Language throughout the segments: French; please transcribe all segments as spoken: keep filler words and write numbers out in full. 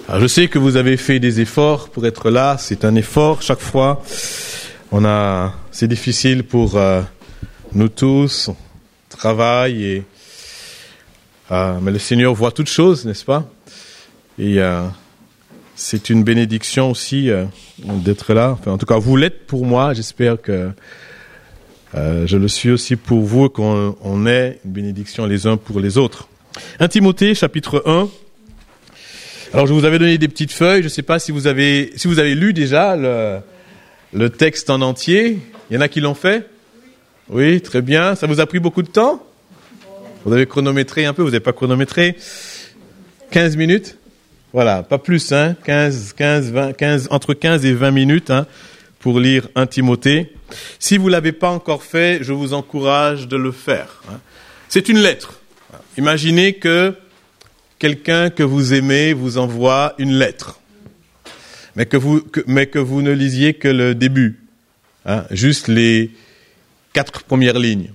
Alors, je sais que vous avez fait des efforts pour être là. C'est un effort chaque fois. On a, c'est difficile pour euh, nous tous. On travaille et euh, mais le Seigneur voit toutes choses, n'est-ce pas? Et euh, c'est une bénédiction aussi euh, d'être là. Enfin, en tout cas, vous l'êtes pour moi. J'espère que euh, je le suis aussi pour vous, qu'on on est une bénédiction les uns pour les autres. un Timothée, chapitre un. Alors, je vous avais donné des petites feuilles. Je ne sais pas si vous avez, si vous avez lu déjà le, le texte en entier. Il y en a qui l'ont fait? Oui, très bien. Ça vous a pris beaucoup de temps? Vous avez chronométré un peu? Vous n'avez pas chronométré? quinze minutes? Voilà, pas plus, hein? quinze, quinze, vingt, quinze, entre quinze et vingt minutes, hein, pour lire un Timothée. Si vous ne l'avez pas encore fait, je vous encourage de le faire. Hein. C'est une lettre. Imaginez que quelqu'un que vous aimez vous envoie une lettre, mais que vous, que, mais que vous ne lisiez que le début, hein, juste les quatre premières lignes.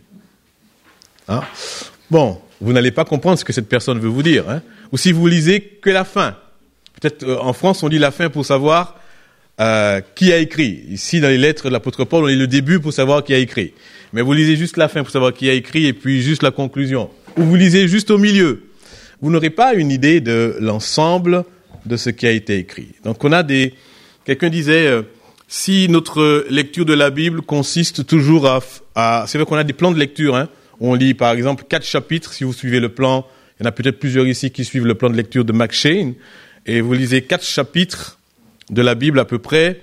Hein. Bon, vous n'allez pas comprendre ce que cette personne veut vous dire. Hein. Ou si vous lisez que la fin. Peut-être euh, en France, on lit la fin pour savoir euh, qui a écrit. Ici, dans les lettres de l'apôtre Paul, on lit le début pour savoir qui a écrit. Mais vous lisez juste la fin pour savoir qui a écrit et puis juste la conclusion. Ou vous lisez juste au milieu. Vous n'aurez pas une idée de l'ensemble de ce qui a été écrit. Donc on a des... Quelqu'un disait, euh, si notre lecture de la Bible consiste toujours à... à c'est vrai qu'on a des plans de lecture, hein. On lit par exemple quatre chapitres, si vous suivez le plan. Il y en a peut-être plusieurs ici qui suivent le plan de lecture de McShane. Et vous lisez quatre chapitres de la Bible à peu près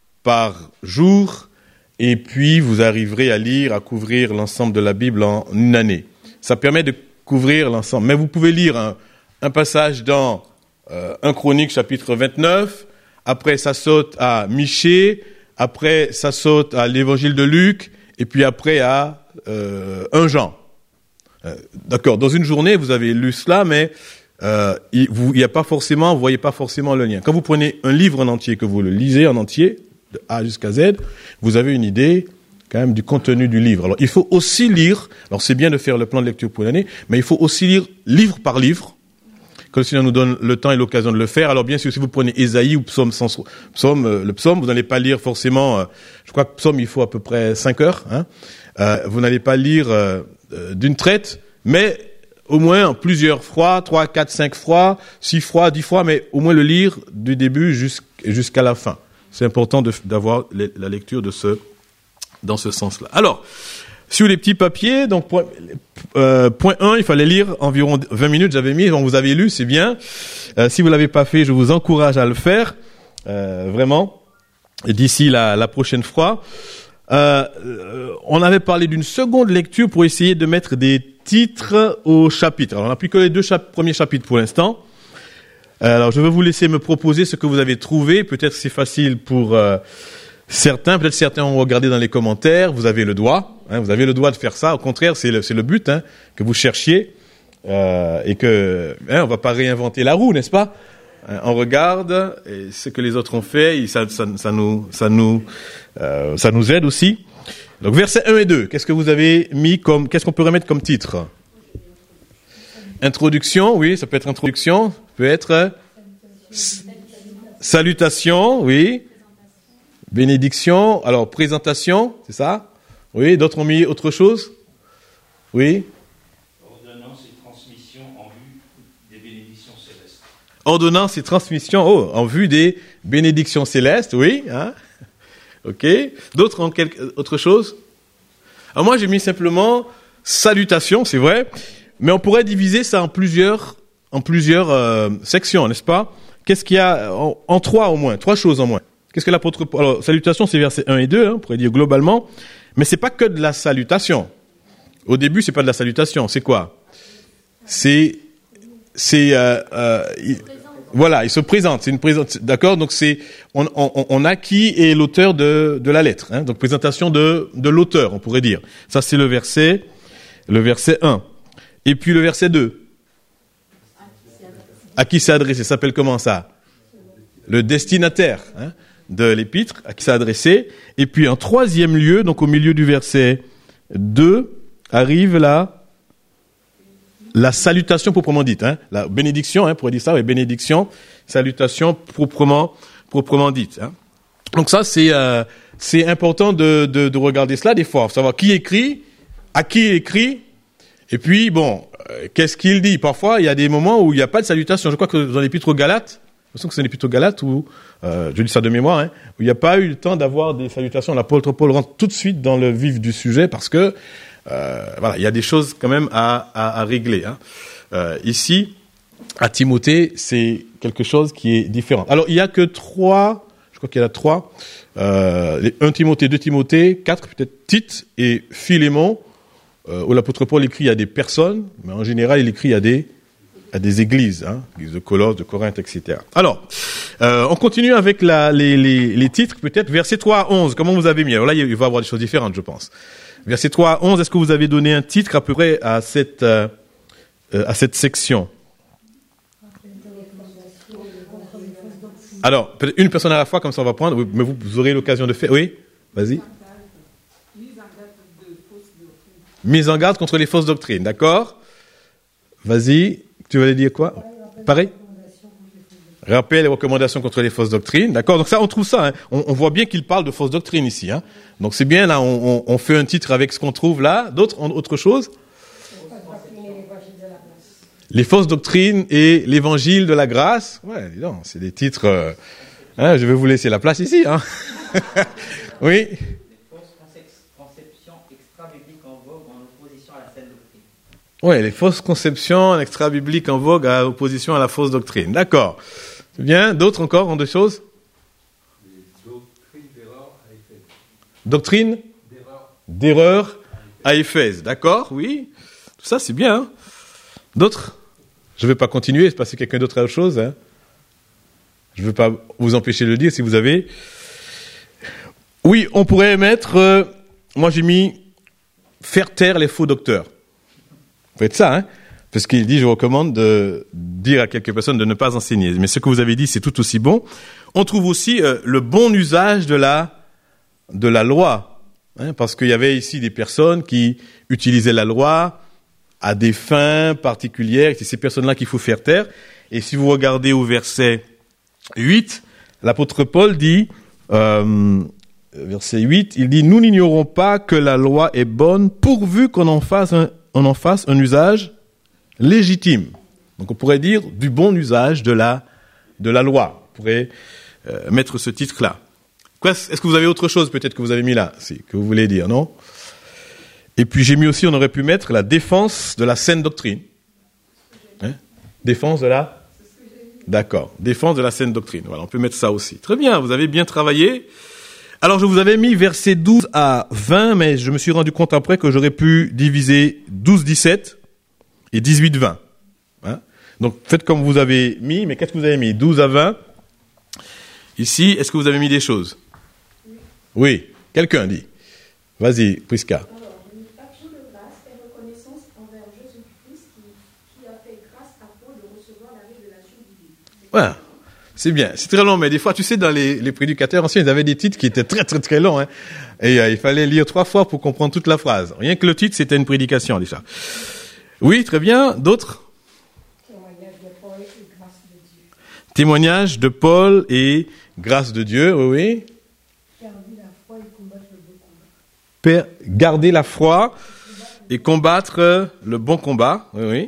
par jour. Et puis vous arriverez à lire, à couvrir l'ensemble de la Bible en une année. Ça permet de couvrir l'ensemble. Mais vous pouvez lire un, un passage dans euh, un Chronique chapitre vingt-neuf, après ça saute à Michée, après ça saute à l'Évangile de Luc, et puis après à euh, un Jean. Euh, d'accord, dans une journée, vous avez lu cela, mais euh, il n'y a pas forcément, vous voyez pas forcément le lien. Quand vous prenez un livre en entier, que vous le lisez en entier, de A jusqu'à Z, vous avez une idée quand même du contenu du livre. Alors, il faut aussi lire, alors c'est bien de faire le plan de lecture pour l'année, mais il faut aussi lire livre par livre, que le Seigneur nous donne le temps et l'occasion de le faire. Alors, bien sûr, si vous prenez Ésaïe ou Psaume, psaume euh, le Psaume, vous n'allez pas lire forcément, euh, je crois que Psaume, il faut à peu près cinq heures, hein. Euh, vous n'allez pas lire euh, euh, d'une traite, mais au moins en plusieurs fois, trois, quatre, cinq fois, six fois, dix fois, mais au moins le lire du début jusqu'à la fin. C'est important de, d'avoir les, la lecture de ce, dans ce sens-là. Alors, sur les petits papiers, donc point, euh, point un, il fallait lire environ vingt minutes, j'avais mis, donc vous avez lu, c'est bien. Euh, si vous l'avez pas fait, je vous encourage à le faire, euh, vraiment, et d'ici la, la prochaine fois. Euh, on avait parlé d'une seconde lecture pour essayer de mettre des titres au chapitre. Alors, on n'a plus que les deux chap- premiers chapitres pour l'instant. Alors, je vais vous laisser me proposer ce que vous avez trouvé. Peut-être c'est facile pour euh, certains. Peut-être certains ont regardé dans les commentaires. Vous avez le droit. Hein, vous avez le droit de faire ça. Au contraire, c'est le, c'est le but, hein, que vous cherchiez euh, et que hein, on va pas réinventer la roue, n'est-ce pas? On regarde et ce que les autres ont fait, et ça, ça, ça nous, ça nous, euh, ça nous aide aussi. Donc versets un et deux, qu'est-ce que vous avez mis comme, qu'est-ce qu'on peut remettre comme titre? Introduction, oui, ça peut être introduction, ça peut être s- salutation, oui. Bénédiction, alors présentation, c'est ça? Oui, d'autres ont mis autre chose? Oui. Ordonnance et transmission, oh, en vue des bénédictions célestes, oui, hein, ok. D'autres ont quelque, autre chose? Alors moi, j'ai mis simplement salutation, c'est vrai, mais on pourrait diviser ça en plusieurs, en plusieurs euh, sections, n'est-ce pas? Qu'est-ce qu'il y a en, en trois au moins, trois choses en moins. Qu'est-ce que l'apôtre Paul, alors salutation, c'est versets un et deux, hein, on pourrait dire globalement, mais c'est pas que de la salutation. Au début, c'est pas de la salutation, c'est quoi? C'est C'est euh, euh, il, voilà, il se présente. C'est une présente, d'accord. Donc c'est on, on, on a qui est l'auteur de de la lettre. Hein, donc présentation de de l'auteur, on pourrait dire. Ça c'est le verset le verset un. Et puis le verset deux. À qui c'est adressé? Ça s'appelle comment ça? Le destinataire, hein, de l'épître. À qui c'est adressé? Et puis en troisième lieu, donc au milieu du verset deux, arrive là la salutation proprement dite, hein, la bénédiction, hein, pour dire ça, oui, bénédiction, salutation proprement, proprement dite. Hein. Donc ça, c'est, euh, c'est important de, de, de regarder cela des fois, savoir qui écrit, à qui il écrit, et puis bon, euh, qu'est-ce qu'il dit. Parfois, il y a des moments où il n'y a pas de salutation. Je crois que dans l'Épître aux Galates, je pense que c'est l'Épître aux Galates où, euh, je dis ça de mémoire, hein, où il n'y a pas eu le temps d'avoir des salutations. L'apôtre Paul rentre tout de suite dans le vif du sujet parce que euh, voilà, il y a des choses quand même à, à, à régler. Hein. Euh, ici, à Timothée, c'est quelque chose qui est différent. Alors, il y a que trois, je crois qu'il y en a trois, euh, les un Timothée, deux Timothée, quatre peut-être Tite et Philémon, euh, où l'apôtre Paul écrit à des personnes, mais en général, il écrit à des à des églises, hein, l'église de Colosse, de Corinthe, et cetera. Alors, euh, on continue avec la, les, les, les titres, peut-être, versets trois à onze, comment vous avez mis? Alors là, il va y avoir des choses différentes, je pense. Versets trois à onze, est-ce que vous avez donné un titre à peu près à cette, euh, à cette section? Alors, peut-être une personne à la fois, comme ça on va prendre, mais vous, vous aurez l'occasion de faire. Oui? Vas-y. Mise en garde contre les fausses doctrines, d'accord? Vas-y. Tu voulais dire quoi? Pareil? Rappel et recommandations contre les fausses doctrines. D'accord? Donc ça, on trouve ça. Hein. On, on voit bien qu'il parle de fausses doctrines ici. Hein. Donc c'est bien, là, on, on, on fait un titre avec ce qu'on trouve là. D'autres, autre chose? Les fausses doctrines et l'évangile de la grâce. Ouais, dis donc, c'est des titres... Euh, hein, je vais vous laisser la place ici. Hein. Oui? Oui, les fausses conceptions extra-bibliques en vogue à opposition à la fausse doctrine. D'accord. C'est bien. D'autres encore ont des choses? Doctrine d'erreur à Éphèse. D'accord, oui. Tout ça, c'est bien. Hein. D'autres? Je ne vais pas continuer, c'est parce que quelqu'un d'autre a autre chose. Hein. Je ne veux pas vous empêcher de le dire si vous avez. Oui, on pourrait mettre... Euh, moi, j'ai mis « faire taire les faux docteurs ». Faites ça, hein, parce qu'il dit, je recommande de dire à quelques personnes de ne pas enseigner. Mais ce que vous avez dit, c'est tout aussi bon. On trouve aussi euh, le bon usage de la de la loi, hein, parce qu'il y avait ici des personnes qui utilisaient la loi à des fins particulières. C'est ces personnes-là qu'il faut faire taire. Et si vous regardez au verset huit, l'apôtre Paul dit, euh, verset huit, il dit, nous n'ignorons pas que la loi est bonne pourvu qu'on en fasse un on en fasse un usage légitime. Donc on pourrait dire du bon usage de la, de la loi. On pourrait euh, mettre ce titre-là. Quoi, est-ce que vous avez autre chose peut-être que vous avez mis là, si, que vous voulez dire, non? Et puis j'ai mis aussi, on aurait pu mettre la défense de la saine doctrine. Hein? Défense de la... D'accord. Défense de la saine doctrine. Voilà, on peut mettre ça aussi. Très bien, vous avez bien travaillé. Alors, je vous avais mis versets douze à vingt, mais je me suis rendu compte après que j'aurais pu diviser douze dix-sept et dix-huit vingt. Hein? Donc, faites comme vous avez mis, mais qu'est-ce que vous avez mis? douze à vingt. Ici, est-ce que vous avez mis des choses? Oui. Oui. Quelqu'un dit. Vas-y, Prisca. Alors, une action de grâce et reconnaissance envers Jésus-Christ qui, qui a fait grâce à Paul de recevoir la révélation divine. Voilà. C'est bien, c'est très long, mais des fois, tu sais, dans les, les prédicateurs anciens, ils avaient des titres qui étaient très, très, très longs, hein. Et euh, il fallait lire trois fois pour comprendre toute la phrase. Rien que le titre, c'était une prédication, déjà. Oui, très bien. D'autres? Témoignage de Paul et grâce de Dieu. Témoignage de Paul et grâce de Dieu, oui, oui. Garder la foi et combattre le bon combat. Per- garder la foi et combattre le bon combat, oui, oui.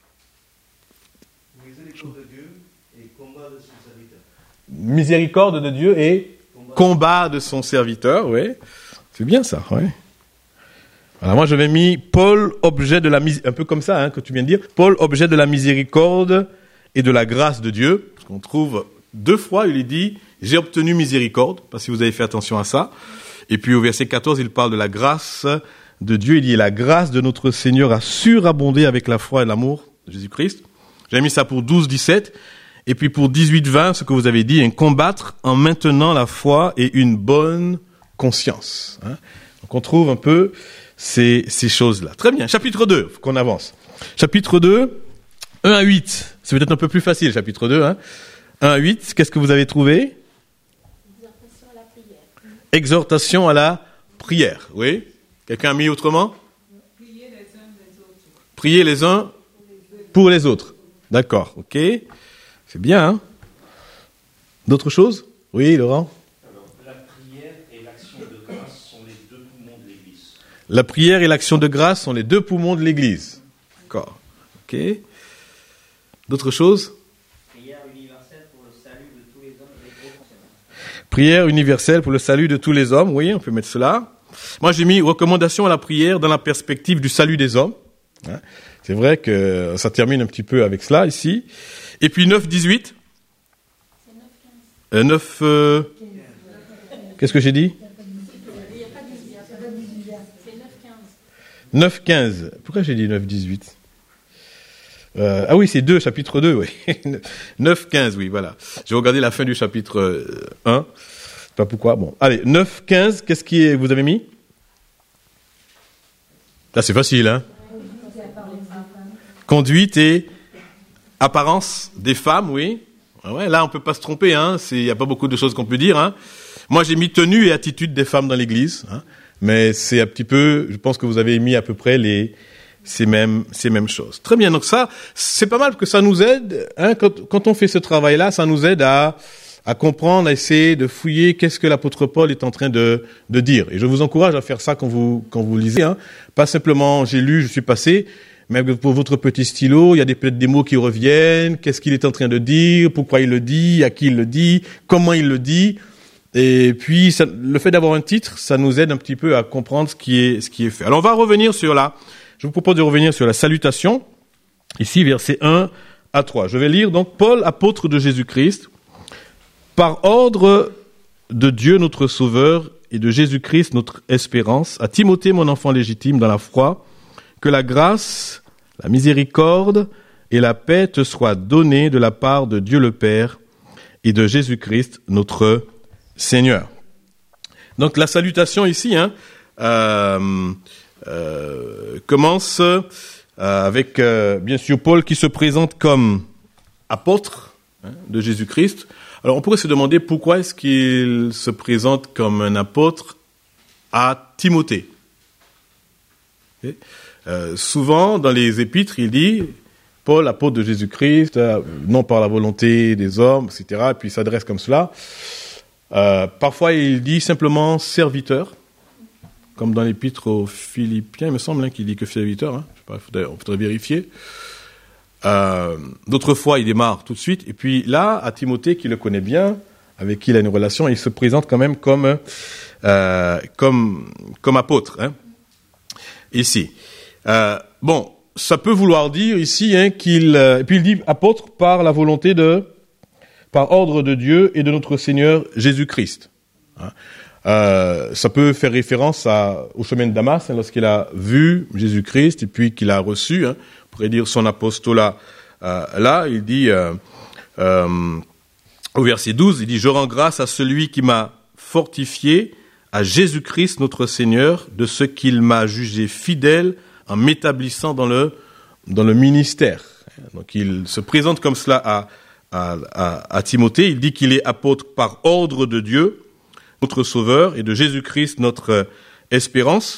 Miséricorde de Dieu et combat de son serviteur, oui. C'est bien ça, oui. Alors moi j'avais mis Paul, objet de la miséricorde, un peu comme ça, hein, que tu viens de dire. Paul, objet de la miséricorde et de la grâce de Dieu. Parce qu'on trouve deux fois, il est dit, j'ai obtenu miséricorde, parce que vous avez fait attention à ça. Et puis au verset quatorze, il parle de la grâce de Dieu. Il dit, la grâce de notre Seigneur a surabondé avec la foi et l'amour de Jésus-Christ. J'avais mis ça pour douze dix-sept. Et puis pour dix-huit vingt, ce que vous avez dit, hein, combattre en maintenant la foi et une bonne conscience. Hein. Donc on trouve un peu ces, ces choses-là. Très bien. Chapitre deux, faut qu'on avance. Chapitre deux, un à huit. C'est peut-être un peu plus facile, chapitre deux. Hein. un à huit, qu'est-ce que vous avez trouvé? Exhortation à la prière. Exhortation à la prière. Oui. Quelqu'un a mis autrement? Prier les uns les autres. Prier les uns pour les autres. D'accord, ok. C'est bien, hein? D'autres choses? Oui, Laurent? Alors, la prière et l'action de grâce sont les deux poumons de l'Église. La prière et l'action de grâce sont les deux poumons de l'Église. D'accord, ok. D'autres choses? Prière universelle pour le salut de tous les hommes et les gros fonctionnaires. Prière universelle pour le salut de tous les hommes, oui, on peut mettre cela. Moi, j'ai mis recommandation à la prière dans la perspective du salut des hommes. C'est vrai que ça termine un petit peu avec cela ici. Et puis neuf dix-huit. Euh, neuf... Euh... Qu'est-ce que j'ai dit? neuf quinze. Pourquoi j'ai dit neuf dix-huit? Euh, ah oui, c'est deux, chapitre deux, oui. neuf quinze, oui, voilà. J'ai regardé la fin du chapitre euh, un. Je sais pas pourquoi. Bon, allez, neuf quinze, qu'est-ce qui est, vous avez mis? Là, c'est facile, hein? Conduite et apparence des femmes, oui. Ouais, là, on peut pas se tromper, hein. Il n'y a pas beaucoup de choses qu'on peut dire, hein. Moi, j'ai mis tenue et attitude des femmes dans l'Église, hein. Mais c'est un petit peu, je pense que vous avez mis à peu près les ces mêmes ces mêmes choses. Très bien, donc ça, c'est pas mal que ça nous aide, hein. Quand, quand on fait ce travail-là, ça nous aide à à comprendre, à essayer de fouiller qu'est-ce que l'apôtre Paul est en train de de dire. Et je vous encourage à faire ça quand vous quand vous lisez, hein. Pas simplement j'ai lu, je suis passé. Même pour votre petit stylo, il y a des, peut-être des mots qui reviennent. Qu'est-ce qu'il est en train de dire? Pourquoi il le dit? À qui il le dit? Comment il le dit? Et puis, ça, le fait d'avoir un titre, ça nous aide un petit peu à comprendre ce qui est, ce qui est fait. Alors, on va revenir sur la, je vous propose de revenir sur la salutation. Ici, versets un à trois. Je vais lire donc Paul, apôtre de Jésus-Christ, par ordre de Dieu notre Sauveur et de Jésus-Christ notre espérance, à Timothée, mon enfant légitime dans la foi, que la grâce, la miséricorde et la paix te soient données de la part de Dieu le Père et de Jésus-Christ, notre Seigneur. Donc la salutation ici hein, euh, euh, commence euh, avec, euh, bien sûr, Paul qui se présente comme apôtre hein, de Jésus-Christ. Alors on pourrait se demander pourquoi est-ce qu'il se présente comme un apôtre à Timothée. Okay. Euh, souvent, dans les épîtres, il dit « Paul, apôtre de Jésus-Christ, euh, non par la volonté des hommes, et cetera » Et puis il s'adresse comme cela. Euh, parfois, il dit simplement « serviteur », comme dans l'épître aux Philippiens, il me semble hein, qu'il dit que « serviteur hein. ». Je sais pas, faudrait, on faudrait vérifier. Euh, d'autres fois, il démarre tout de suite. Et puis là, à Timothée, qui le connaît bien, avec qui il a une relation, il se présente quand même comme, euh, comme, comme apôtre. Hein, ici. Euh, bon, ça peut vouloir dire ici hein, qu'il, euh, et puis il dit apôtre par la volonté de, par ordre de Dieu et de notre Seigneur Jésus-Christ. Hein. Euh, ça peut faire référence à, au chemin de Damas hein, lorsqu'il a vu Jésus-Christ et puis qu'il a reçu, hein, on pourrait dire son apostolat. Euh, là, il dit euh, euh, au verset douze, il dit je rends grâce à celui qui m'a fortifié, à Jésus-Christ notre Seigneur, de ce qu'il m'a jugé fidèle en m'établissant dans le dans le ministère. Donc il se présente comme cela à à, à, à Timothée. Il dit qu'il est apôtre par ordre de Dieu, notre Sauveur, et de Jésus-Christ notre espérance.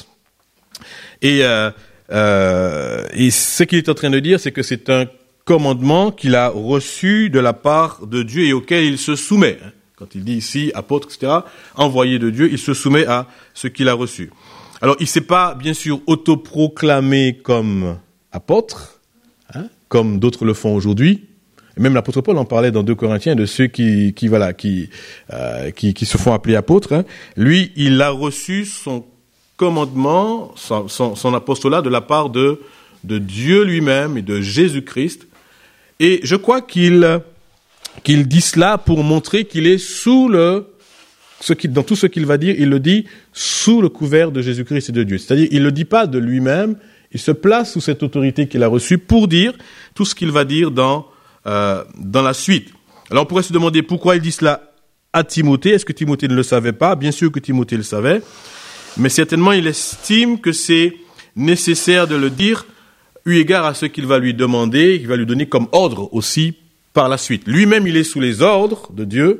Et, euh, euh, et ce qu'il est en train de dire, c'est que c'est un commandement qu'il a reçu de la part de Dieu et auquel il se soumet. Quand il dit ici apôtre, et cetera, envoyé de Dieu, il se soumet à ce qu'il a reçu. Alors, il ne s'est pas, bien sûr, autoproclamé comme apôtre, hein, comme d'autres le font aujourd'hui. Et même l'apôtre Paul en parlait dans deux Corinthiens de ceux qui, qui voilà, qui, euh, qui, qui se font appeler apôtres. Hein. Lui, il a reçu son commandement, son, son, son apostolat de la part de, de Dieu lui-même et de Jésus-Christ. Et je crois qu'il, qu'il dit cela pour montrer qu'il est sous le Ce qu'il, dans tout ce qu'il va dire, il le dit sous le couvert de Jésus-Christ et de Dieu. C'est-à-dire, il ne le dit pas de lui-même, il se place sous cette autorité qu'il a reçue pour dire tout ce qu'il va dire dans, euh, dans la suite. Alors, on pourrait se demander pourquoi il dit cela à Timothée. Est-ce que Timothée ne le savait pas? Bien sûr que Timothée le savait, mais certainement il estime que c'est nécessaire de le dire eu égard à ce qu'il va lui demander, qu'il va lui donner comme ordre aussi par la suite. Lui-même, il est sous les ordres de Dieu.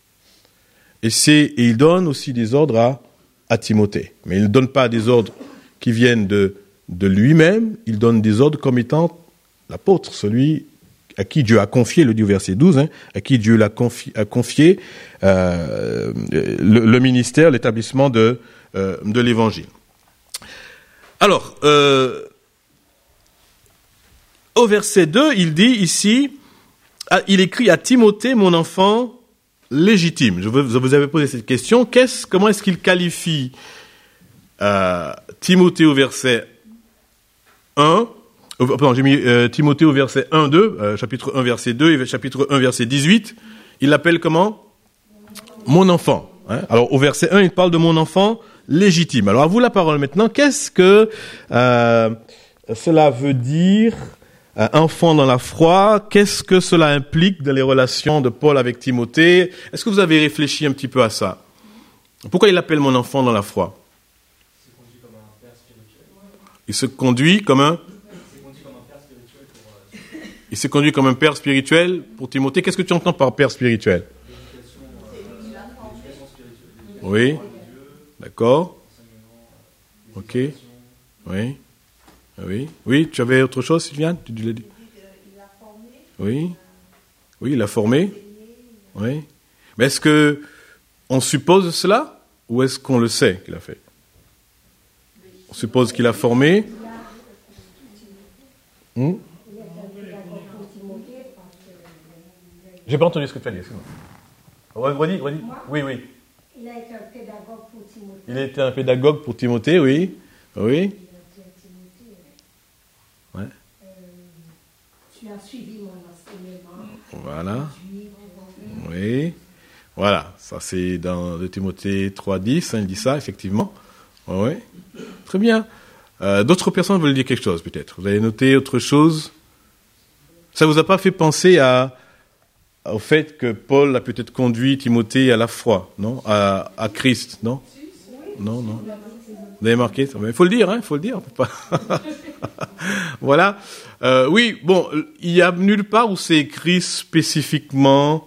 Et, c'est, et il donne aussi des ordres à, à Timothée. Mais il ne donne pas des ordres qui viennent de, de lui-même, il donne des ordres comme étant l'apôtre, celui à qui Dieu a confié, le dit au verset douze, hein, à qui Dieu l'a confié, a confié euh, le, le ministère, l'établissement de, euh, de l'évangile. Alors, euh, au verset deux, il dit ici, il écrit à Timothée, mon enfant légitime. Je vous avais posé cette question. Qu'est-ce, comment est-ce qu'il qualifie euh, Timothée au verset un, euh, pardon, j'ai mis euh, Timothée au verset un, deux, euh, chapitre un, verset deux, et chapitre un, verset dix-huit. Il l'appelle comment? Mon enfant. Hein? Alors, au verset un, il parle de mon enfant légitime. Alors, à vous la parole maintenant. Qu'est-ce que euh, cela veut dire? Euh, enfant dans la foi, qu'est-ce que cela implique dans les relations de Paul avec Timothée? Est-ce que vous avez réfléchi un petit peu à ça? Pourquoi il l'appelle mon enfant dans la foi? Il se conduit comme un Il se conduit comme un père spirituel pour Timothée. Qu'est-ce que tu entends par père spirituel? Oui. D'accord. Ok. Oui. Oui, oui, tu avais autre chose, Sylviane? Tu l'as dit. Oui, oui, il a formé. Oui. Mais est-ce que on suppose cela ou est-ce qu'on le sait qu'il a fait? On suppose qu'il a formé. Hmm? J'ai pas entendu ce que tu as dit. Excuse-moi. Redis, redis. Oui, oui. Il a été un pédagogue pour Timothée. Il a été un pédagogue pour Timothée, oui, oui. Ouais. Euh, tu as suivi mon enseignement. Voilà. Oui. Voilà. Ça, c'est dans deux Timothée trois dix, hein, il dit ça, effectivement. Oui. Très bien. Euh, d'autres personnes veulent dire quelque chose, peut-être. Vous avez noté autre chose? Ça vous a pas fait penser à, au fait que Paul a peut-être conduit Timothée à la foi, non? À, à Christ, non? Non, non. Vous avez marqué ça? Il faut le dire, hein, il faut le dire. On peut pas. Voilà. Euh, oui, bon, il y a nulle part où c'est écrit spécifiquement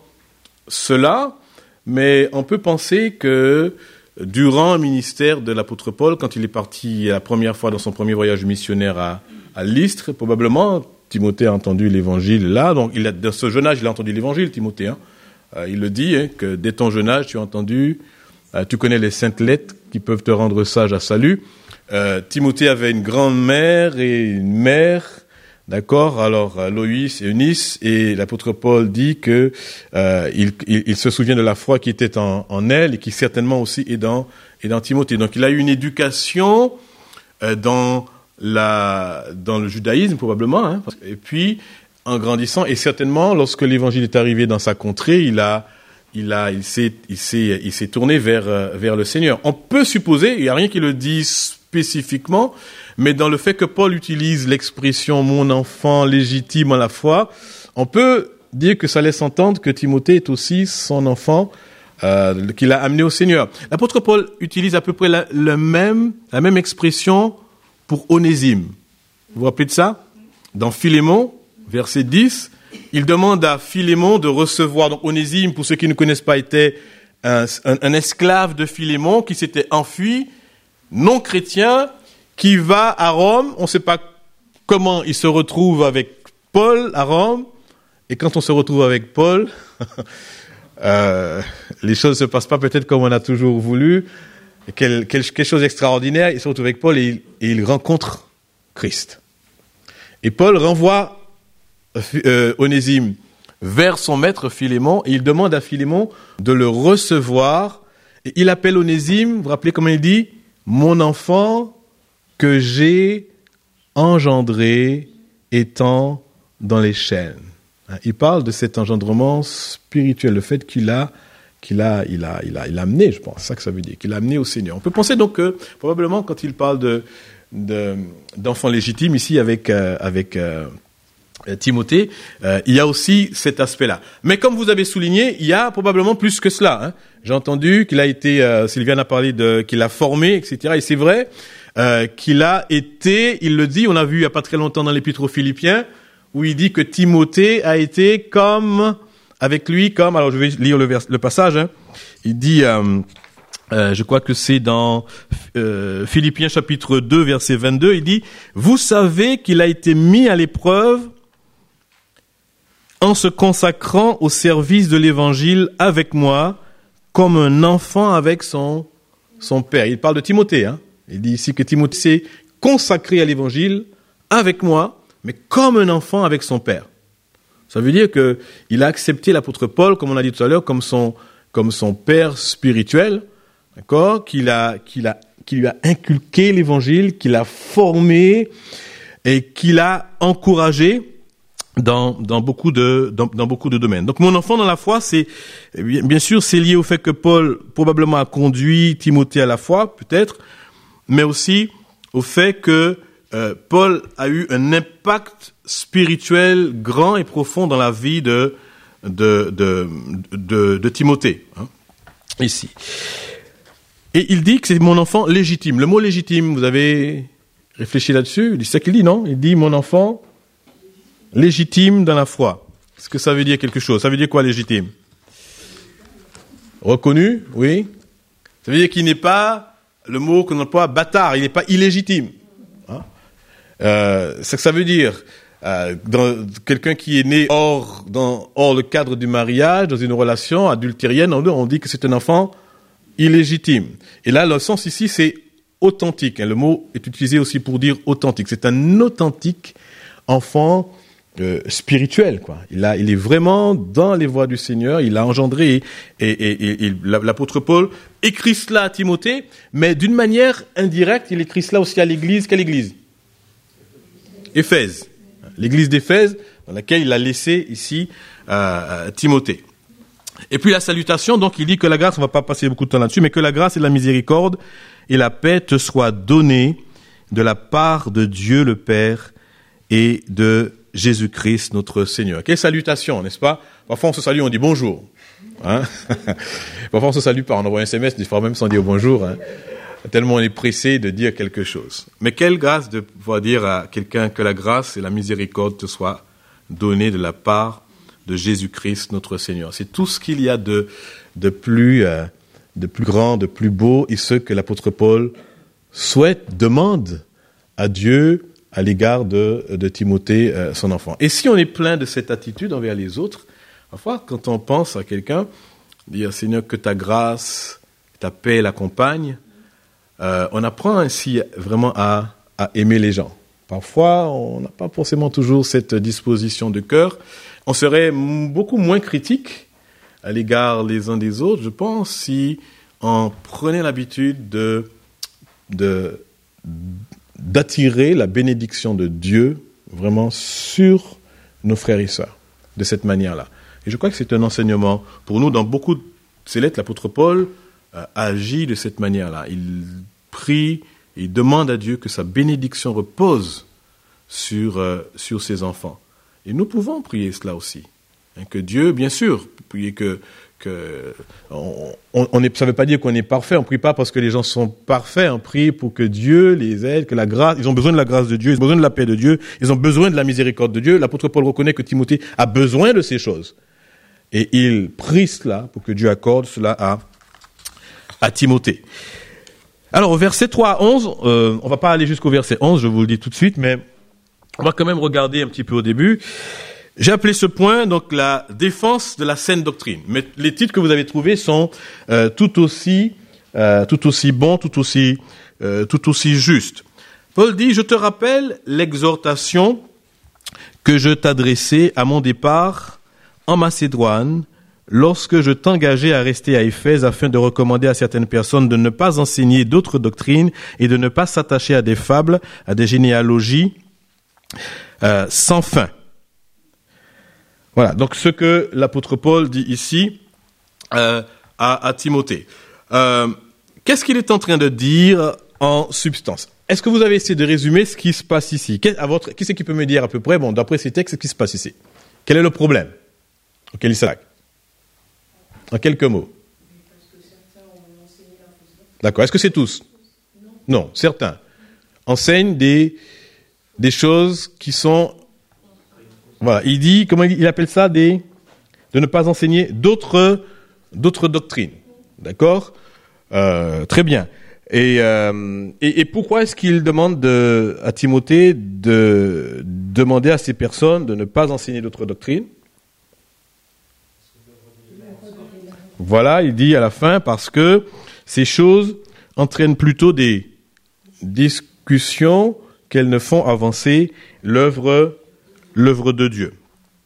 cela, mais on peut penser que durant le ministère de l'apôtre Paul, quand il est parti la première fois dans son premier voyage missionnaire à, à Lystre, probablement Timothée a entendu l'évangile là. Donc, il a, dans ce jeune âge, il a entendu l'évangile, Timothée. Hein. Euh, il le dit, hein, que dès ton jeune âge, tu as entendu, euh, tu connais les saintes lettres qui peuvent te rendre sage à salut. Euh, Timothée avait une grand-mère et une mère, d'accord. Alors euh, Loïs et Eunice, et l'apôtre Paul dit que euh, il, il, il se souvient de la foi qui était en, en elle et qui certainement aussi est dans est dans Timothée. Donc il a eu une éducation euh, dans la dans le judaïsme probablement, hein, parce, et puis en grandissant et certainement lorsque l'évangile est arrivé dans sa contrée, il a il a il s'est il s'est il s'est tourné vers euh, vers le Seigneur. On peut supposer, il y a rien qui le dit spécifiquement, mais dans le fait que Paul utilise l'expression « mon enfant légitime à la foi », on peut dire que ça laisse entendre que Timothée est aussi son enfant euh, qu'il a amené au Seigneur. L'apôtre Paul utilise à peu près la, le même, la même expression pour Onésime. Vous vous rappelez de ça? Dans Philémon, verset dix, il demande à Philémon de recevoir. Donc Onésime, pour ceux qui ne connaissent pas, était un, un, un esclave de Philémon qui s'était enfui, non chrétien, qui va à Rome. On ne sait pas comment il se retrouve avec Paul à Rome. Et quand on se retrouve avec Paul, euh, les choses ne se passent pas peut-être comme on a toujours voulu. Quel, quel, quelque chose d'extraordinaire. Il se retrouve avec Paul et il, et il rencontre Christ. Et Paul renvoie euh, Onésime vers son maître Philémon et il demande à Philémon de le recevoir. Et il appelle Onésime, vous vous rappelez comment il dit? Mon enfant que j'ai engendré étant dans les chaînes. Il parle de cet engendrement spirituel, le fait qu'il a, qu'il a, il a, il a, il a amené, je pense, c'est ça que ça veut dire, qu'il a amené au Seigneur. On peut penser donc que, probablement, quand il parle de, de, d'enfants légitimes, ici, avec, euh, avec, euh, Timothée, euh, il y a aussi cet aspect-là. Mais comme vous avez souligné, il y a probablement plus que cela. Hein. J'ai entendu qu'il a été, euh, Sylviane a parlé de, qu'il a formé, et cetera. Et c'est vrai euh, qu'il a été, il le dit, on a vu il n'y a pas très longtemps dans l'Épître aux Philippiens, où il dit que Timothée a été comme, avec lui, comme, alors je vais lire le, vers, le passage, hein. Il dit, euh, euh, je crois que c'est dans euh, Philippiens chapitre deux, verset vingt-deux, il dit, vous savez qu'il a été mis à l'épreuve en se consacrant au service de l'évangile avec moi, comme un enfant avec son, son père. Il parle de Timothée, hein. Il dit ici que Timothée s'est consacré à l'évangile avec moi, mais comme un enfant avec son père. Ça veut dire que il a accepté l'apôtre Paul, comme on a dit tout à l'heure, comme son, comme son père spirituel, d'accord, qu'il a, qu'il a, qu'il lui a inculqué l'évangile, qu'il a formé et qu'il a encouragé dans, dans beaucoup de, dans, dans beaucoup de domaines. Donc, mon enfant dans la foi, c'est, bien sûr, c'est lié au fait que Paul probablement a conduit Timothée à la foi, peut-être, mais aussi au fait que euh, Paul a eu un impact spirituel grand et profond dans la vie de de de de, de Timothée, hein, ici. Et il dit que c'est mon enfant légitime. Le mot légitime, vous avez réfléchi là-dessus? C'est ça qu'il dit, non? Il dit mon enfant légitime dans la foi. Est-ce que ça veut dire quelque chose? Ça veut dire quoi, légitime? Reconnu, oui. Ça veut dire qu'il n'est pas, le mot qu'on emploie, bâtard, il n'est pas illégitime. Hein? Euh, c'est ce que ça veut dire. Euh, dans, quelqu'un qui est né hors, dans, hors le cadre du mariage, dans une relation adultérienne, on, on dit que c'est un enfant illégitime. Et là, le sens ici, c'est authentique. Hein. Le mot est utilisé aussi pour dire authentique. C'est un authentique enfant euh, spirituel, quoi. Il a, il est vraiment dans les voies du Seigneur. Il a engendré, et, et, et, et l'apôtre Paul écrit cela à Timothée, mais d'une manière indirecte, il écrit cela aussi à l'Église. Quelle Église? Éphèse. L'église d'Éphèse, dans laquelle il a laissé ici euh, Timothée. Et puis la salutation, donc il dit que la grâce, on va pas passer beaucoup de temps là-dessus, mais que la grâce et la miséricorde et la paix te soient données de la part de Dieu le Père et de Jésus-Christ notre Seigneur. Quelle salutation, n'est-ce pas? Parfois on se salue, on dit bonjour. Hein? Parfois on se salue pas, on envoie un S M S, des fois même sans dire bonjour. Hein? Tellement on est pressé de dire quelque chose. Mais quelle grâce de pouvoir dire à quelqu'un que la grâce et la miséricorde te soient données de la part de Jésus-Christ notre Seigneur. C'est tout ce qu'il y a de, de plus, euh, de plus grand, de plus beau, et ce que l'apôtre Paul souhaite, demande à Dieu à l'égard de, de Timothée, euh, son enfant. Et si on est plein de cette attitude envers les autres, parfois quand on pense à quelqu'un, dire Seigneur que ta grâce, ta paix l'accompagne, Euh, on apprend ainsi vraiment à, à aimer les gens. Parfois, on n'a pas forcément toujours cette disposition de cœur. On serait m- beaucoup moins critique à l'égard les uns des autres, je pense, si on prenait l'habitude de, de, d'attirer la bénédiction de Dieu vraiment sur nos frères et sœurs, de cette manière-là. Et je crois que c'est un enseignement pour nous. Dans beaucoup de ces lettres, l'apôtre Paul agit de cette manière-là. Il prie, il demande à Dieu que sa bénédiction repose sur, euh, sur ses enfants. Et nous pouvons prier cela aussi. Hein, que Dieu, bien sûr, prier que... que on, on, on est, ça ne veut pas dire qu'on est parfait, on ne prie pas parce que les gens sont parfaits, on prie pour que Dieu les aide, que la grâce, ils ont besoin de la grâce de Dieu, ils ont besoin de la paix de Dieu, ils ont besoin de la miséricorde de Dieu. L'apôtre Paul reconnaît que Timothée a besoin de ces choses. Et il prie cela pour que Dieu accorde cela à à Timothée. Alors, au verset trois à onze, euh, on va pas aller jusqu'au verset onze, je vous le dis tout de suite, mais on va quand même regarder un petit peu au début. J'ai appelé ce point, donc, la défense de la saine doctrine. Mais les titres que vous avez trouvés sont euh, tout aussi, euh, tout aussi bons, tout aussi, euh, tout aussi justes. Paul dit, je te rappelle l'exhortation que je t'adressais à mon départ en Macédoine, lorsque je t'engageais à rester à Éphèse afin de recommander à certaines personnes de ne pas enseigner d'autres doctrines et de ne pas s'attacher à des fables, à des généalogies euh, sans fin. Voilà, donc ce que l'apôtre Paul dit ici euh, à, à Timothée. Euh, qu'est-ce qu'il est en train de dire en substance? Est-ce que vous avez essayé de résumer ce qui se passe ici? Qu'est, à votre, qui c'est qui peut me dire à peu près, bon, d'après ces textes, ce qui se passe ici? Quel est le problème auquel il s'attaque? En quelques mots. D'accord. Est-ce que c'est tous? Non. Non, certains enseignent des, des choses qui sont... Voilà, il dit, comment il appelle ça, des, de ne pas enseigner d'autres, d'autres doctrines. D'accord? euh, Très bien. Et, euh, et, et pourquoi est-ce qu'il demande de, à Timothée de demander à ces personnes de ne pas enseigner d'autres doctrines? Voilà, il dit à la fin, parce que ces choses entraînent plutôt des discussions qu'elles ne font avancer l'œuvre, l'œuvre de Dieu. Ok ?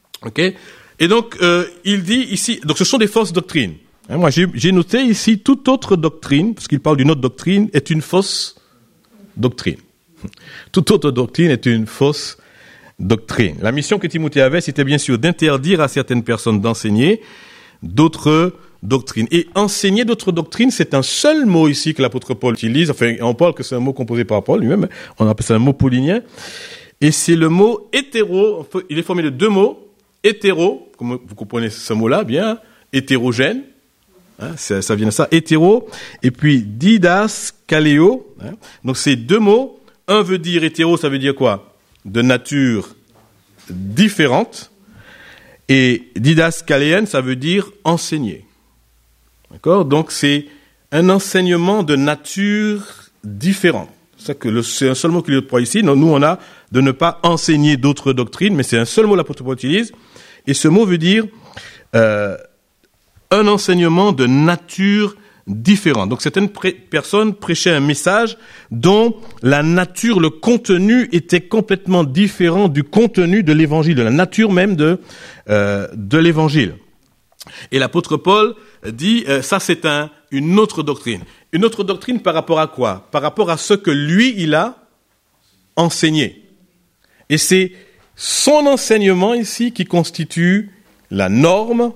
Et donc, euh, il dit ici, donc ce sont des fausses doctrines. Hein, moi, j'ai, j'ai noté ici, toute autre doctrine, parce qu'il parle d'une autre doctrine, est une fausse doctrine. Toute autre doctrine est une fausse doctrine. La mission que Timothée avait, c'était bien sûr d'interdire à certaines personnes d'enseigner d'autres doctrines. Et enseigner d'autres doctrines, c'est un seul mot ici que l'apôtre Paul utilise. Enfin, on parle que c'est un mot composé par Paul lui-même. On appelle ça un mot paulinien. Et c'est le mot hétéro. Il est formé de deux mots. Hétéro, comme vous comprenez ce mot-là, bien, hétérogène. Hein, ça, ça vient de ça, hétéro. Et puis, didas, kaléo. Hein. Donc, c'est deux mots. Un veut dire hétéro, ça veut dire quoi? De nature différente. Et didas kaléen, ça veut dire enseigner. D'accord? Donc, c'est un enseignement de nature différente. C'est ça que le, c'est un seul mot qu'il emploie ici. Donc, nous, on a de ne pas enseigner d'autres doctrines, mais c'est un seul mot que l'apôtre Paul utilise. Et ce mot veut dire euh, un enseignement de nature différente. Donc, certaines pré- personnes prêchaient un message dont la nature, le contenu était complètement différent du contenu de l'évangile, de la nature même de, euh, de l'évangile. Et l'apôtre Paul dit, euh, ça c'est un, une autre doctrine. Une autre doctrine par rapport à quoi? Par rapport à ce que lui, il a enseigné. Et c'est son enseignement ici qui constitue la norme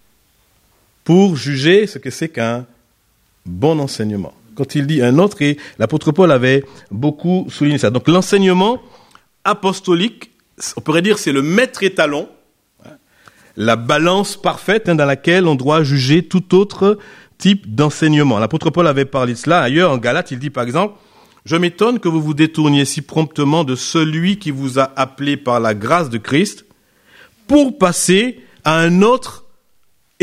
pour juger ce que c'est qu'un bon enseignement. Quand il dit un autre, et l'apôtre Paul avait beaucoup souligné ça. Donc l'enseignement apostolique, on pourrait dire c'est le maître étalon, la balance parfaite hein, dans laquelle on doit juger tout autre type d'enseignement. L'apôtre Paul avait parlé de cela. Ailleurs, en Galates, il dit par exemple, « Je m'étonne que vous vous détourniez si promptement de celui qui vous a appelé par la grâce de Christ pour passer à un autre évangile. »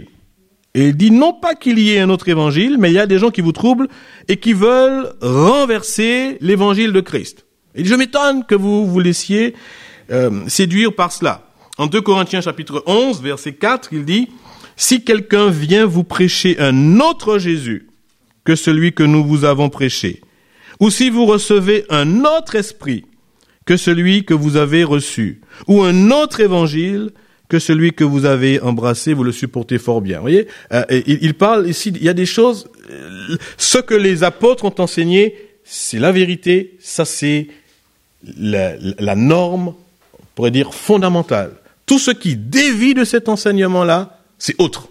Et il dit non pas qu'il y ait un autre évangile, mais il y a des gens qui vous troublent et qui veulent renverser l'évangile de Christ. Il dit, je m'étonne que vous vous laissiez euh, séduire par cela. En deux Corinthiens chapitre onze, verset quatre, il dit, si quelqu'un vient vous prêcher un autre Jésus que celui que nous vous avons prêché, ou si vous recevez un autre esprit que celui que vous avez reçu, ou un autre évangile que celui que vous avez embrassé, vous le supportez fort bien. Vous voyez, euh, il, il parle ici, il y a des choses, euh, ce que les apôtres ont enseigné, c'est la vérité, ça c'est la, la norme, on pourrait dire fondamentale. Tout ce qui dévie de cet enseignement-là, c'est autre.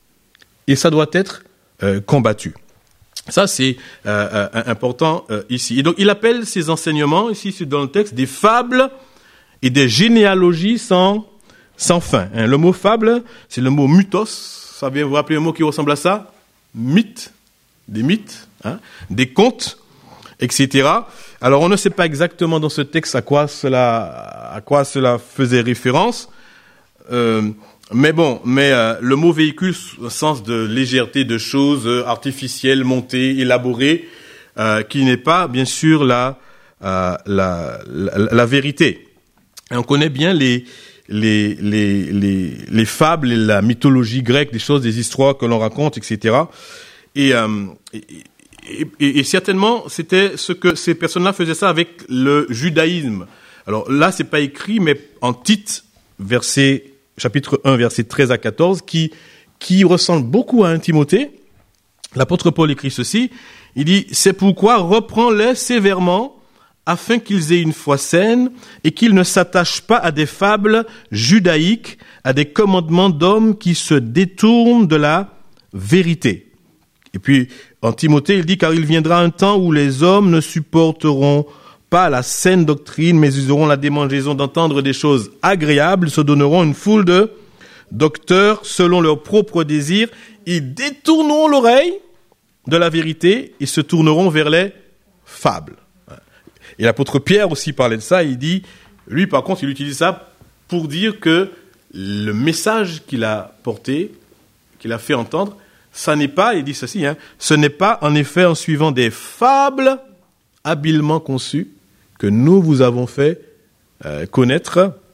Et ça doit être euh, combattu. Ça, c'est euh, euh, important euh, ici. Et donc, il appelle ces enseignements, ici, c'est dans le texte, des fables et des généalogies sans... sans fin. Hein. Le mot fable, c'est le mot mythos. Ça vient vous rappeler un mot qui ressemble à ça? Mythe, des mythes, hein, des contes, et cetera. Alors, on ne sait pas exactement dans ce texte à quoi cela, à quoi cela faisait référence. Euh, mais bon, mais euh, le mot véhicule un sens de légèreté, de choses euh, artificielles, montées, élaborées, euh, qui n'est pas, bien sûr, la, euh, la, la, la vérité. Et on connaît bien les Les, les, les, les fables et la mythologie grecque, des choses, des histoires que l'on raconte, et cetera. Et, euh, et, et, et certainement, c'était ce que ces personnes-là faisaient ça avec le judaïsme. Alors là, c'est pas écrit, mais en Tite, verset, chapitre un, verset treize à quatorze, qui, qui ressemble beaucoup à un Timothée. L'apôtre Paul écrit ceci. Il dit, c'est pourquoi reprends-les sévèrement, afin qu'ils aient une foi saine et qu'ils ne s'attachent pas à des fables judaïques, à des commandements d'hommes qui se détournent de la vérité. Et puis, en Timothée, il dit, car il viendra un temps où les hommes ne supporteront pas la saine doctrine, mais ils auront la démangeaison d'entendre des choses agréables, se donneront une foule de docteurs selon leurs propres désirs, ils détourneront l'oreille de la vérité et se tourneront vers les fables. Et l'apôtre Pierre aussi parlait de ça, il dit, lui par contre, il utilise ça pour dire que le message qu'il a porté, qu'il a fait entendre, ça n'est pas, il dit ceci, hein, ce n'est pas en effet en suivant des fables habilement conçues que nous vous avons fait euh, connaître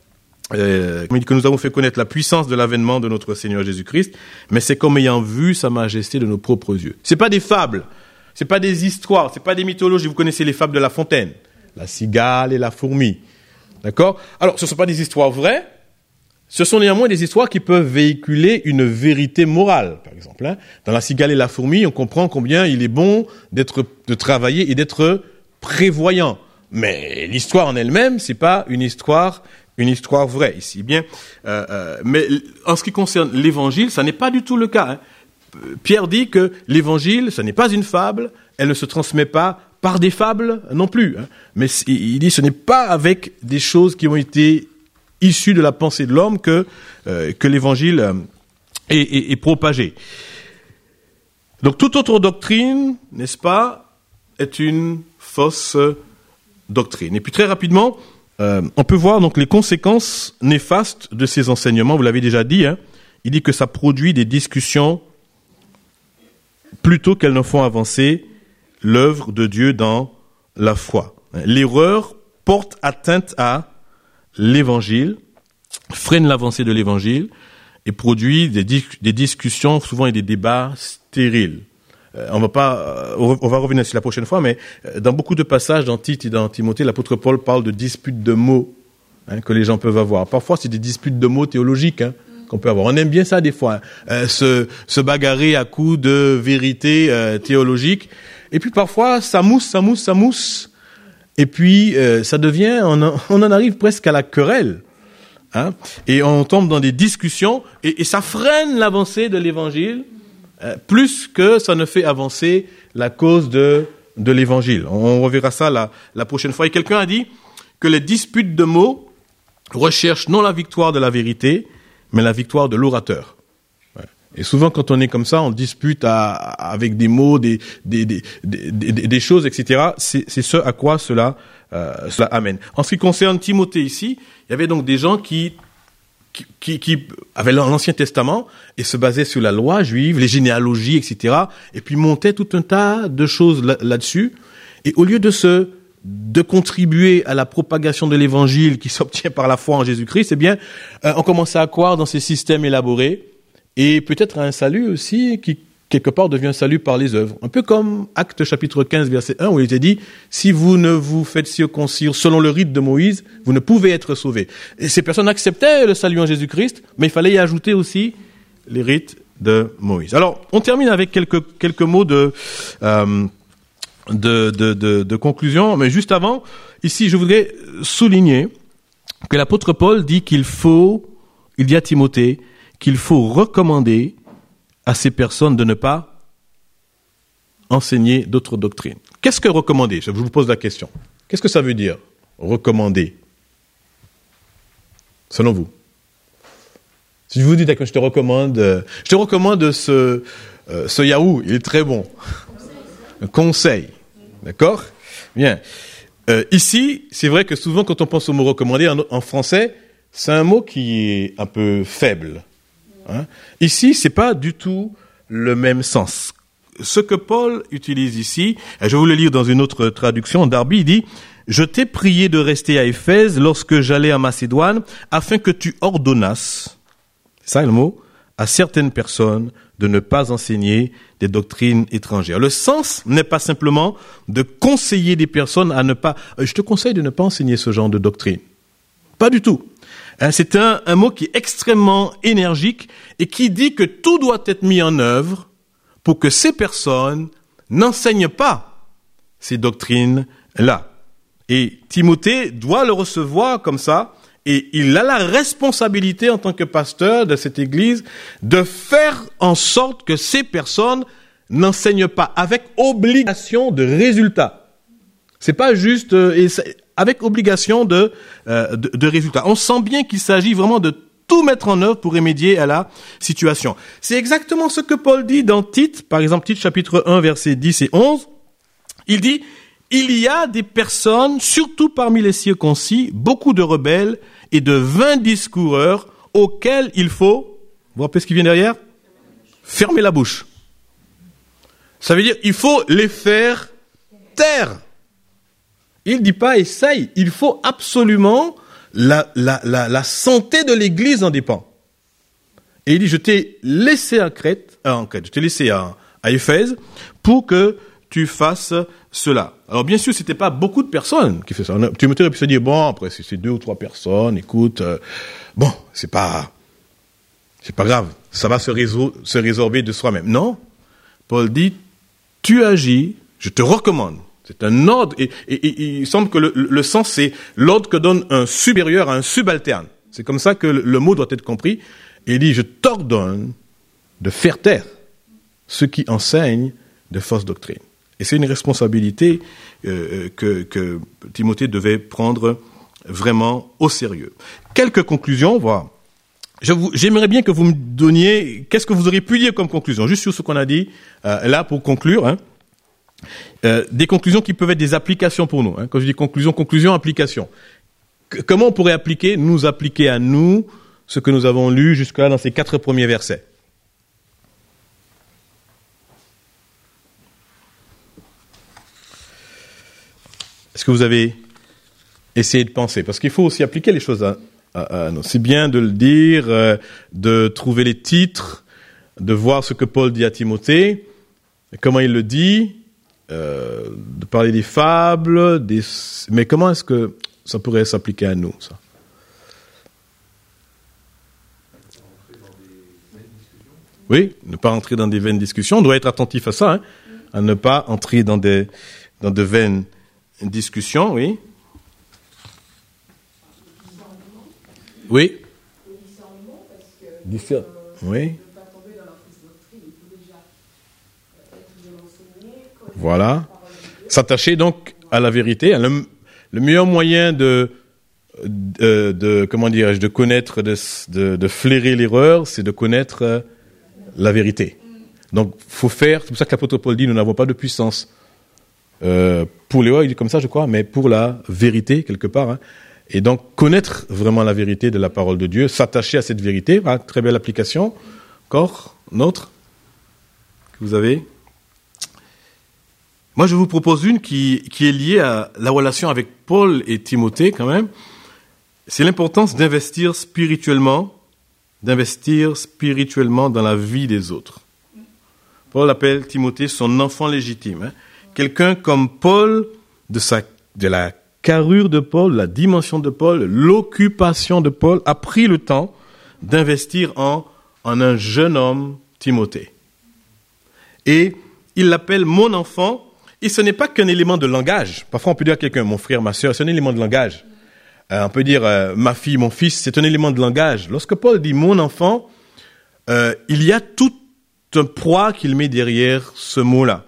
euh, que nous avons fait connaître la puissance de l'avènement de notre Seigneur Jésus-Christ, mais c'est comme ayant vu sa majesté de nos propres yeux. C'est pas des fables, c'est pas des histoires, c'est pas des mythologies. Vous connaissez les fables de La Fontaine, la cigale et la fourmi, d'accord? Alors, ce ne sont pas des histoires vraies. Ce sont néanmoins des histoires qui peuvent véhiculer une vérité morale, par exemple. Hein. Dans La cigale et la fourmi, on comprend combien il est bon d'être, de travailler et d'être prévoyant. Mais l'histoire en elle-même, c'est pas une histoire, une histoire vraie ici. Bien, euh, euh, mais en ce qui concerne l'Évangile, ça n'est pas du tout le cas. Hein. Pierre dit que l'Évangile, ce n'est pas une fable, elle ne se transmet pas par des fables non plus. Hein. Mais il dit, ce n'est pas avec des choses qui ont été issu de la pensée de l'homme que euh, que l'Évangile euh, est, est, est propagé. Donc toute autre doctrine, n'est-ce pas, est une fausse doctrine. Et puis très rapidement, euh, on peut voir donc les conséquences néfastes de ces enseignements. Vous l'avez déjà dit, hein, il dit que ça produit des discussions plutôt qu'elles ne font avancer l'œuvre de Dieu dans la foi. L'erreur porte atteinte à l'Évangile, freine l'avancée de l'Évangile et produit des, dis- des discussions souvent et des débats stériles. Euh, on va pas, euh, on va revenir sur la prochaine fois, mais euh, dans beaucoup de passages dans Tite et dans Timothée, l'apôtre Paul parle de disputes de mots hein, que les gens peuvent avoir. Parfois, c'est des disputes de mots théologiques hein, qu'on peut avoir. On aime bien ça des fois, hein, euh, se, se bagarrer à coups de vérité euh, théologique. Et puis parfois, ça mousse, ça mousse, ça mousse. Et puis, euh, ça devient, on en, on en arrive presque à la querelle. Hein, et on tombe dans des discussions, et, et ça freine l'avancée de l'Évangile, euh, plus que ça ne fait avancer la cause de, de l'Évangile. On reverra ça la, la prochaine fois. Et quelqu'un a dit que les disputes de mots recherchent non la victoire de la vérité, mais la victoire de l'orateur. Et souvent, quand on est comme ça, on dispute à, avec des mots, des, des, des, des, des, des choses, et cetera. C'est, c'est ce à quoi cela, euh, cela amène. En ce qui concerne Timothée ici, il y avait donc des gens qui, qui, qui, qui avaient l'Ancien Testament et se basaient sur la loi juive, les généalogies, et cetera. Et puis montaient tout un tas de choses là, là-dessus. Et au lieu de se de contribuer à la propagation de l'Évangile qui s'obtient par la foi en Jésus-Christ, eh bien, euh, on commençait à croire dans ces systèmes élaborés. Et peut-être un salut aussi qui, quelque part, devient un salut par les œuvres. Un peu comme Actes chapitre quinze, verset un, où il était dit « Si vous ne vous faites circoncire selon le rite de Moïse, vous ne pouvez être sauvés. » Et ces personnes acceptaient le salut en Jésus-Christ, mais il fallait y ajouter aussi les rites de Moïse. Alors, on termine avec quelques, quelques mots de, euh, de, de, de, de conclusion. Mais juste avant, ici, je voudrais souligner que l'apôtre Paul dit qu'il faut, il dit à Timothée, qu'il faut recommander à ces personnes de ne pas enseigner d'autres doctrines. Qu'est-ce que recommander ? Je vous pose la question. Qu'est-ce que ça veut dire, recommander ? Selon vous. Si je vous dis, d'accord, je te recommande, euh, je te recommande ce, euh, ce yaourt, il est très bon. Un conseil. D'accord ? Bien. Euh, ici, c'est vrai que souvent, quand on pense au mot recommander, en, en français, c'est un mot qui est un peu faible. Hein? Ici, c'est pas du tout le même sens. Ce que Paul utilise ici, je vais vous le lire dans une autre traduction, Darby, il dit « Je t'ai prié de rester à Éphèse lorsque j'allais à Macédoine, afin que tu ordonnasses, c'est ça le mot, à certaines personnes de ne pas enseigner des doctrines étrangères. » Le sens n'est pas simplement de conseiller des personnes à ne pas... Je te conseille de ne pas enseigner ce genre de doctrine. Pas du tout. C'est un, un mot qui est extrêmement énergique et qui dit que tout doit être mis en œuvre pour que ces personnes n'enseignent pas ces doctrines-là. Et Timothée doit le recevoir comme ça, et il a la responsabilité en tant que pasteur de cette église de faire en sorte que ces personnes n'enseignent pas avec obligation de résultat. C'est pas juste... Euh, et avec obligation de, euh, de, de résultats. On sent bien qu'il s'agit vraiment de tout mettre en œuvre pour remédier à la situation. C'est exactement ce que Paul dit dans Tite, par exemple Tite chapitre un, versets dix et onze. Il dit, il y a des personnes, surtout parmi les circoncis, beaucoup de rebelles et de vains discoureurs auxquels il faut, vous rappelez ce qui vient derrière ? Fermer la bouche. Ça veut dire, il faut les faire taire. Il ne dit pas essaye, il faut absolument la, la, la, la santé de l'Église en dépend. Et il dit, je t'ai laissé à Crète, euh, en Crète, je t'ai laissé à, à Éphèse pour que tu fasses cela. Alors bien sûr, c'était pas beaucoup de personnes qui faisaient ça. Timothée aurait pu se dire, bon, après, si c'est deux ou trois personnes, écoute, euh, bon, c'est pas, c'est pas grave, ça va se, résor- se résorber de soi-même. Non, Paul dit, tu agis, je te recommande. C'est un ordre, et, et, et, et il semble que le, le sens, c'est l'ordre que donne un supérieur à un subalterne. C'est comme ça que le, le mot doit être compris. Et il dit, je t'ordonne de faire taire ceux qui enseignent de fausses doctrines. Et c'est une responsabilité euh, que, que Timothée devait prendre vraiment au sérieux. Quelques conclusions, voilà. Je vous, j'aimerais bien que vous me donniez, qu'est-ce que vous auriez pu dire comme conclusion, juste sur ce qu'on a dit euh, là pour conclure. Hein. Euh, des conclusions qui peuvent être des applications pour nous. Hein. Quand je dis conclusion, conclusion, application. C- comment on pourrait appliquer, nous appliquer à nous, ce que nous avons lu jusque-là dans ces quatre premiers versets? Est-ce que vous avez essayé de penser? Parce qu'il faut aussi appliquer les choses à, à, à nous. C'est bien de le dire, euh, de trouver les titres, de voir ce que Paul dit à Timothée, comment il le dit, euh, de parler des fables, des... mais comment est-ce que ça pourrait s'appliquer à nous, ça? Oui, ne pas entrer dans des vaines discussions. On doit être attentif à ça, hein, à ne pas entrer dans des dans de vaines discussions, oui. Oui. Discernement, oui. Voilà. S'attacher donc à la vérité. Le, le meilleur moyen de, de, de comment dirais-je, de connaître, de, de, de flairer l'erreur, c'est de connaître la vérité. Donc, faut faire. C'est pour ça que l'apôtre Paul dit, nous n'avons pas de puissance euh, pour l'erreur. Il dit comme ça, je crois, mais pour la vérité quelque part. Hein. Et donc, connaître vraiment la vérité de la parole de Dieu, s'attacher à cette vérité. Voilà, très belle application. Encore, une autre que vous avez. Moi, je vous propose une qui, qui est liée à la relation avec Paul et Timothée, quand même. C'est l'importance d'investir spirituellement, d'investir spirituellement dans la vie des autres. Paul appelle Timothée son enfant légitime. Hein. Quelqu'un comme Paul, de, sa, de la carrure de Paul, la dimension de Paul, l'occupation de Paul, a pris le temps d'investir en, en un jeune homme, Timothée. Et il l'appelle mon enfant. Et ce n'est pas qu'un élément de langage. Parfois, on peut dire à quelqu'un, mon frère, ma sœur, c'est un élément de langage. Euh, on peut dire, euh, ma fille, mon fils, c'est un élément de langage. Lorsque Paul dit mon enfant, euh, il y a tout un poids qu'il met derrière ce mot-là.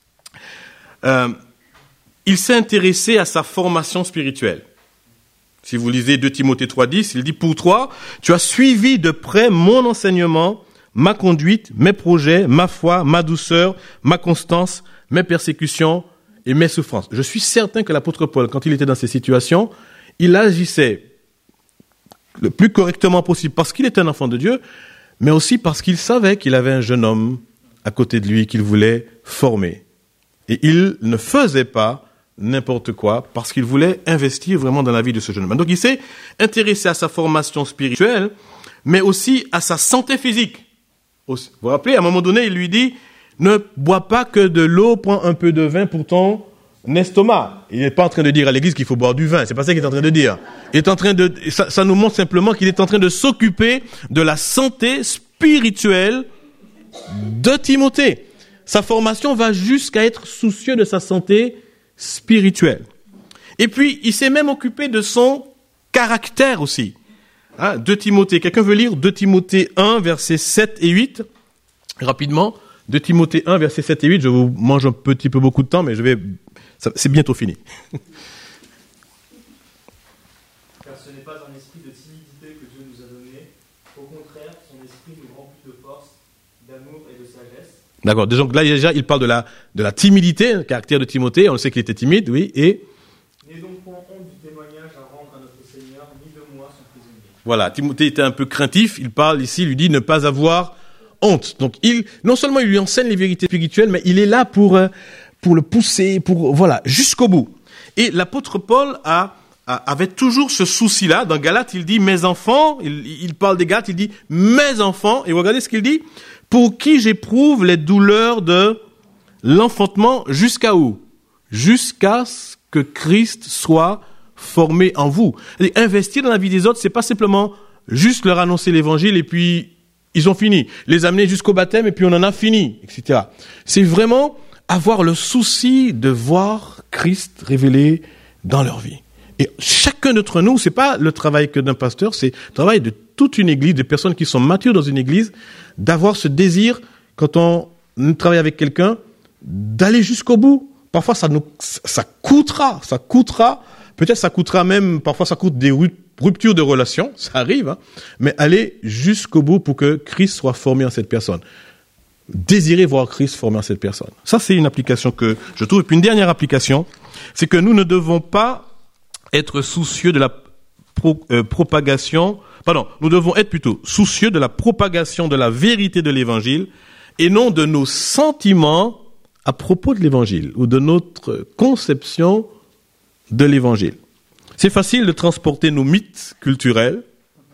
Euh, il s'est intéressé à sa formation spirituelle. Si vous lisez deux Timothée trois dix, il dit, pour toi, tu as suivi de près mon enseignement, ma conduite, mes projets, ma foi, ma douceur, ma constance, mes persécutions et mes souffrances. Je suis certain que l'apôtre Paul, quand il était dans ces situations, il agissait le plus correctement possible parce qu'il était un enfant de Dieu, mais aussi parce qu'il savait qu'il avait un jeune homme à côté de lui qu'il voulait former. Et il ne faisait pas n'importe quoi parce qu'il voulait investir vraiment dans la vie de ce jeune homme. Donc il s'est intéressé à sa formation spirituelle, mais aussi à sa santé physique. Vous vous rappelez, à un moment donné, il lui dit, ne bois pas que de l'eau, prends un peu de vin pour ton estomac. Il n'est pas en train de dire à l'église qu'il faut boire du vin. C'est pas ça qu'il est en train de dire. Il est en train de, ça, ça nous montre simplement qu'il est en train de s'occuper de la santé spirituelle de Timothée. Sa formation va jusqu'à être soucieux de sa santé spirituelle. Et puis, il s'est même occupé de son caractère aussi. Hein, deux Timothée. Quelqu'un veut lire deux Timothée un, versets sept et huit? Rapidement. deux Timothée un, versets sept et huit. Je vous mange un petit peu beaucoup de temps, mais je vais, ça, c'est bientôt fini. Car ce n'est pas un esprit de timidité que Dieu nous a donné. Au contraire, son esprit nous remplit de force, d'amour et de sagesse. D'accord. Donc là, déjà, il parle de la, de la timidité, le caractère de Timothée. On le sait qu'il était timide, oui, et... N'aie donc point honte du témoignage à rendre à notre Seigneur, ni de moi, son prisonnier. Voilà. Timothée était un peu craintif. Il parle ici, il lui dit ne pas avoir honte. Donc, il, non seulement il lui enseigne les vérités spirituelles, mais il est là pour, pour le pousser, pour, voilà, jusqu'au bout. Et l'apôtre Paul a, avait toujours ce souci-là. Dans Galates, il dit « Mes enfants », il, il parle des Galates, il dit « Mes enfants », et regardez ce qu'il dit, « Pour qui j'éprouve les douleurs de l'enfantement jusqu'à où ? Jusqu'à ce que Christ soit formé en vous. » Et investir dans la vie des autres, c'est pas simplement juste leur annoncer l'évangile et puis ils ont fini. Les amener jusqu'au baptême et puis on en a fini, et cetera. C'est vraiment avoir le souci de voir Christ révélé dans leur vie. Et chacun d'entre nous, c'est pas le travail que d'un pasteur, c'est le travail de toute une église, des personnes qui sont matures dans une église, d'avoir ce désir, quand on travaille avec quelqu'un, d'aller jusqu'au bout. Parfois, ça nous, ça coûtera, ça coûtera, peut-être ça coûtera même, parfois ça coûte des ruptures de relations, ça arrive, hein, mais aller jusqu'au bout pour que Christ soit formé en cette personne. Désirer voir Christ formé en cette personne. Ça, c'est une application que je trouve. Et puis une dernière application, c'est que nous ne devons pas être soucieux de la pro, euh, propagation, pardon, nous devons être plutôt soucieux de la propagation de la vérité de l'évangile et non de nos sentiments à propos de l'évangile ou de notre conception de l'évangile. C'est facile de transporter nos mythes culturels,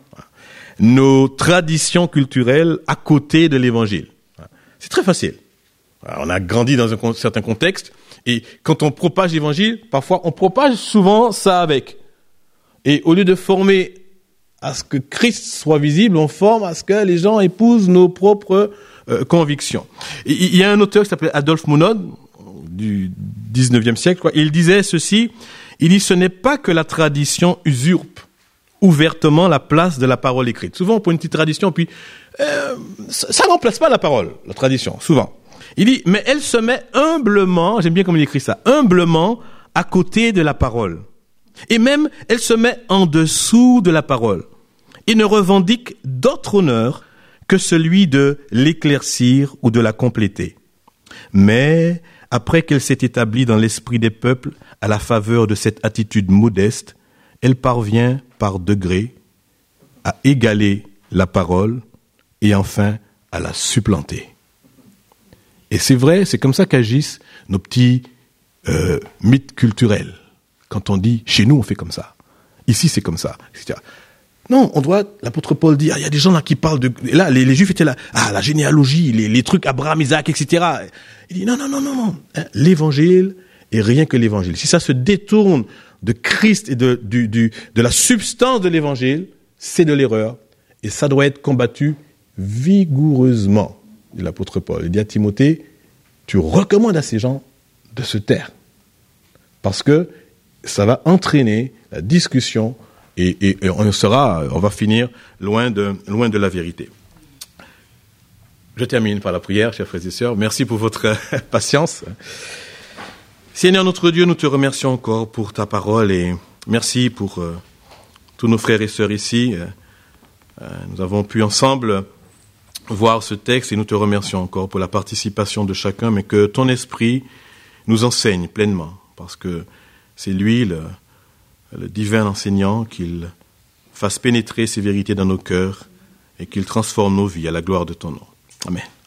nos traditions culturelles à côté de l'évangile. C'est très facile. On a grandi dans un certain contexte et quand on propage l'évangile, parfois on propage souvent ça avec. Et au lieu de former à ce que Christ soit visible, on forme à ce que les gens épousent nos propres euh, convictions. Et il y a un auteur qui s'appelait Adolphe Monod, du dix-neuvième siècle, quoi. Il disait ceci, il dit « Ce n'est pas que la tradition usurpe ouvertement la place de la parole écrite. » Souvent, on prend une petite tradition, puis euh, ça ne remplace pas la parole, la tradition, souvent. Il dit « Mais elle se met humblement, j'aime bien comme il écrit ça, humblement à côté de la parole. Et même, elle se met en dessous de la parole et ne revendique d'autre honneur que celui de l'éclaircir ou de la compléter. Mais, après qu'elle s'est établie dans l'esprit des peuples à la faveur de cette attitude modeste, elle parvient par degrés à égaler la parole et enfin à la supplanter. Et c'est vrai, c'est comme ça qu'agissent nos petits euh, mythes culturels. Quand on dit, chez nous, on fait comme ça. Ici, c'est comme ça, et cetera. Non, on doit, l'apôtre Paul dit, ah, il y a des gens là qui parlent de, et là, les, les Juifs étaient là, ah, la généalogie, les, les trucs Abraham, Isaac, et cetera. Il dit, non, non, non, non, non. Hein, l'évangile est rien que l'évangile. Si ça se détourne de Christ et de, du, du, de la substance de l'évangile, c'est de l'erreur. Et ça doit être combattu vigoureusement, dit l'apôtre Paul. Il dit à Timothée, tu recommandes à ces gens de se taire. Parce que ça va entraîner la discussion et, et, et on sera, on va finir loin de, loin de la vérité. Je termine par la prière, chers frères et sœurs. Merci pour votre patience. Seigneur notre Dieu, nous te remercions encore pour ta parole et merci pour euh, tous nos frères et sœurs ici. Euh, nous avons pu ensemble voir ce texte et nous te remercions encore pour la participation de chacun, mais que ton esprit nous enseigne pleinement, parce que c'est lui, le, le divin enseignant, qu'il fasse pénétrer ces vérités dans nos cœurs et qu'il transforme nos vies à la gloire de ton nom. Amen.